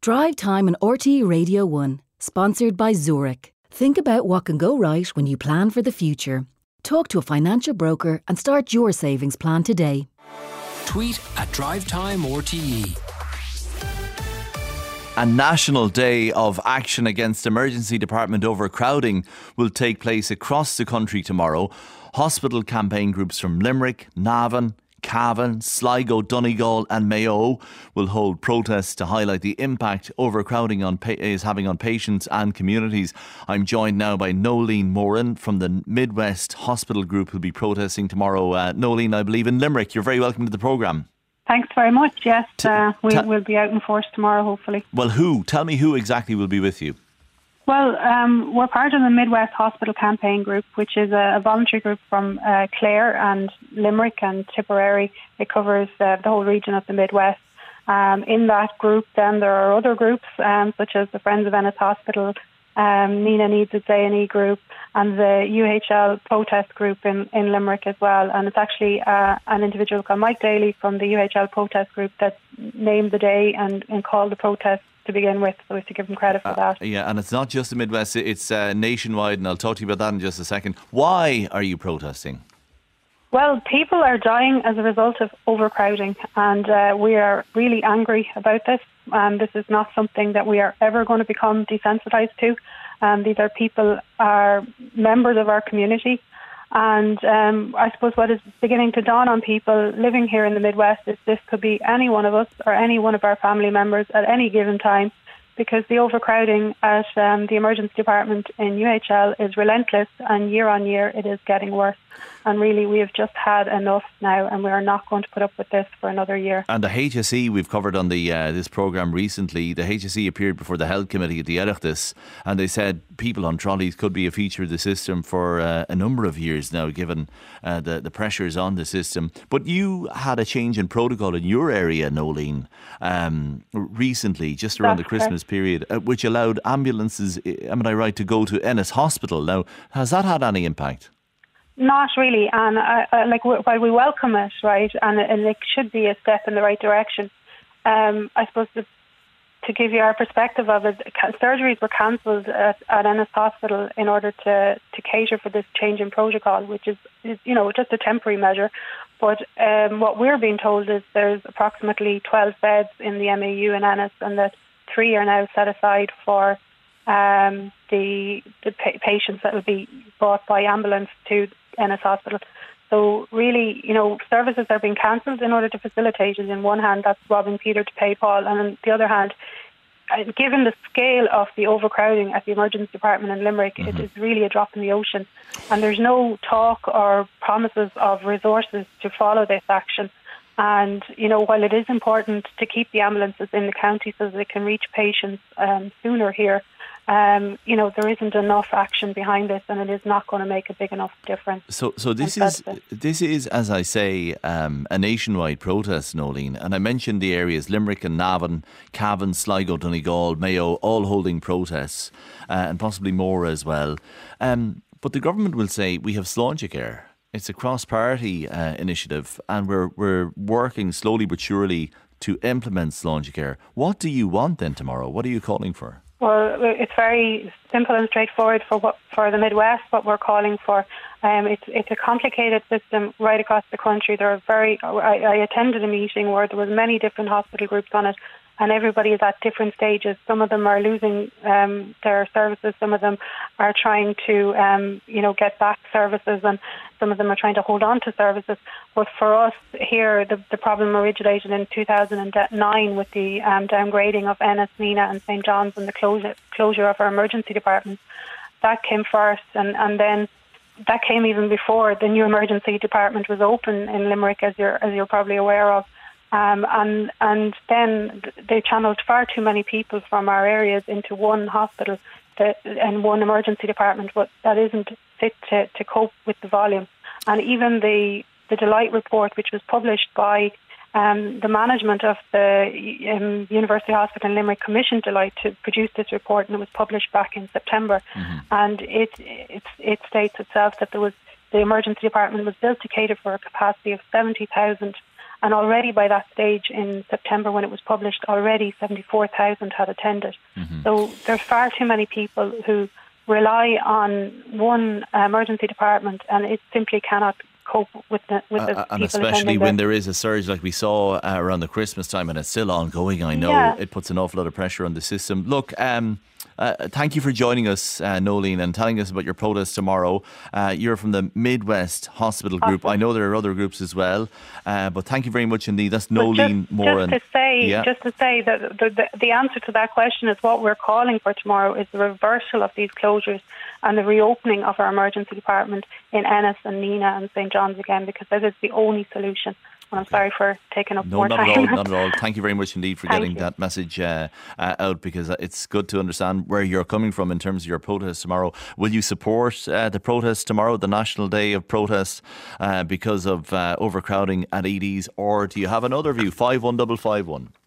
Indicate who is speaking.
Speaker 1: Drive Time on RTE Radio 1, sponsored by Zurich. Think about what can go right when you plan for the future. Talk to a financial broker and start your savings plan today.
Speaker 2: Tweet at DriveTimeRTE.
Speaker 3: A national day of action against emergency department overcrowding will take place across the country tomorrow. Hospital campaign groups from Limerick, Navan, Cavan, Sligo, Donegal and Mayo will hold protests to highlight the impact overcrowding is having on patients and communities. I'm joined now by Nolene Moran from the Midwest Hospital Group who'll be protesting tomorrow. Nolene, I believe in Limerick. You're very welcome to the programme.
Speaker 4: Thanks very much, yes. We'll be out in force tomorrow, hopefully.
Speaker 3: Well, who? Tell me who exactly will be with you.
Speaker 4: Well, we're part of the Midwest Hospital Campaign Group, which is a voluntary group from Clare and Limerick and Tipperary. It covers the whole region of the Midwest. In that group, then, there are other groups, such as the Friends of Ennis Hospital, Nina Needs Its A&E group, and the UHL protest group in Limerick as well. And it's actually an individual called Mike Daly from the UHL protest group that named the day and called the protest to begin with, so we have to give him credit for that.
Speaker 3: Yeah, and it's not just the Midwest, it's nationwide, and I'll talk to you about that in just a second. Why are you protesting?
Speaker 4: Well, people are dying as a result of overcrowding, and we are really angry about this. This is not something that we are ever going to become desensitised to. These are people, are members of our community. And I suppose what is beginning to dawn on people living here in the Midwest is this could be any one of us or any one of our family members at any given time, because the overcrowding at the emergency department in UHL is relentless, and year on year it is getting worse. And really, we have just had enough now, and we are not going to put up with this for another year.
Speaker 3: And the HSE, we've covered on the this programme recently, the HSE appeared before the Health Committee at the Oireachtas, and they said people on trolleys could be a feature of the system for a number of years now, given the pressures on the system. But you had a change in protocol in your area, Nolene, recently, just around the Christmas period, which allowed ambulances, am I right, to go to Ennis Hospital. Now, has that had any impact?
Speaker 4: Not really, and while we welcome it, right, and it should be a step in the right direction, I suppose to give you our perspective of it, surgeries were cancelled at Ennis Hospital in order to cater for this change in protocol, which is just a temporary measure. But what we're being told is there's approximately 12 beds in the MAU in Ennis, and that 3 are now set aside for the patients that will be brought by ambulance to Ennis Hospital. So really, services are being cancelled in order to facilitate it. In one hand, that's robbing Peter to pay Paul, and on the other hand, given the scale of the overcrowding at the emergency department in Limerick, it is really a drop in the ocean, and there's no talk or promises of resources to follow this action. And, while it is important to keep the ambulances in the county so that they can reach patients sooner here, there isn't enough action behind this, and it is not going to make a big enough difference.
Speaker 3: So this is, as I say, a nationwide protest, Nolene. And I mentioned the areas Limerick and Navan, Cavan, Sligo, Donegal, Mayo, all holding protests, and possibly more as well. But the government will say we have Sláintecare. It's a cross-party initiative, and we're working slowly but surely to implement Sláintecare. What do you want then tomorrow? What are you calling for?
Speaker 4: Well, it's very simple and straightforward for the Midwest. What we're calling for, it's a complicated system right across the country. I attended a meeting where there was many different hospital groups on it, and everybody is at different stages. Some of them are losing their services. Some of them are trying to, get back services, and some of them are trying to hold on to services. But for us here, the problem originated in 2009 with the downgrading of Ennis, Nina and St. John's, and the closure of our emergency department. That came first, and then that came even before the new emergency department was open in Limerick, as you're probably aware of. And then they channeled far too many people from our areas into one hospital and one emergency department, but that isn't fit to cope with the volume. And even the Delight report, which was published by the management of the University Hospital in Limerick, commissioned Delight to produce this report, and it was published back in September. And it states itself that the emergency department was built to cater for a capacity of 70,000. And already by that stage in September when it was published, already 74,000 had attended. So there's far too many people who rely on one emergency department, and it simply cannot cope with the
Speaker 3: and especially when there is a surge like we saw around the Christmas time, and it's still ongoing. I know it puts an awful lot of pressure on the system. Look, thank you for joining us, Nolene, and telling us about your protest tomorrow. You're from the Midwest Hospital Group. I know there are other groups as well, but thank you very much indeed. That's Nolene Moran.
Speaker 4: Just to say that the answer to that question is what we're calling for tomorrow is the reversal of these closures and the reopening of our emergency department in Ennis and Neenah and St. John's again, because that is the only solution. And I'm sorry for taking up more time.
Speaker 3: Not at all. Thank you very much indeed for getting that message out, because it's good to understand where you're coming from in terms of your protest tomorrow. Will you support the protest tomorrow, the National Day of Protest, because of overcrowding at EDs, or do you have another view? 51551.